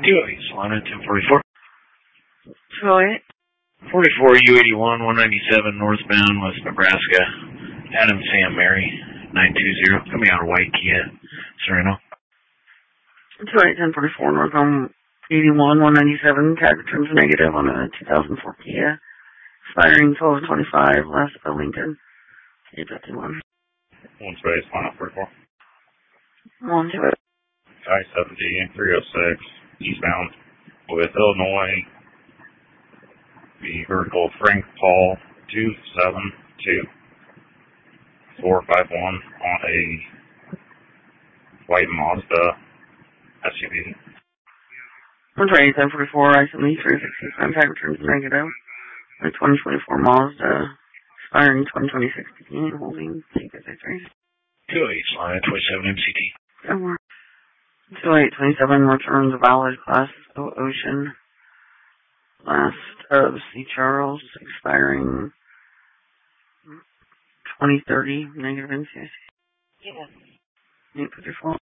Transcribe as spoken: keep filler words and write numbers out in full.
two oh eight, Solana, ten forty-four. two oh eight. forty-four U eighty-one, one ninety-seven, northbound, West Nebraska. Adam Sam Mary, nine two zero, coming out of White Kia, Sereno. two oh eight, ten forty-four, northbound, eighty-one, one ninety-seven, tag returns negative on a two thousand four Kia. Expiring twelve twenty-five, last at Lincoln. eight fifty-one. One space, line up forty-four. One two eight. I seventy, three oh six, eastbound, with Illinois. The vertical Frank Paul, two seven two, four five one on a white Mazda S U V. one twenty-eight, ten forty-four, I seventy-three, sixty-seven, tag returns negative. The twenty twenty-four Mazda, expiring twenty twenty-six, holding eight fifty-three. two oh eight, Solana, twenty-seven M C T. two oh eight, twenty-seven, returns a valid class O Ocean. Last of C. Charles, expiring twenty thirty, negative N C I C. Yeah. eight fifty-four.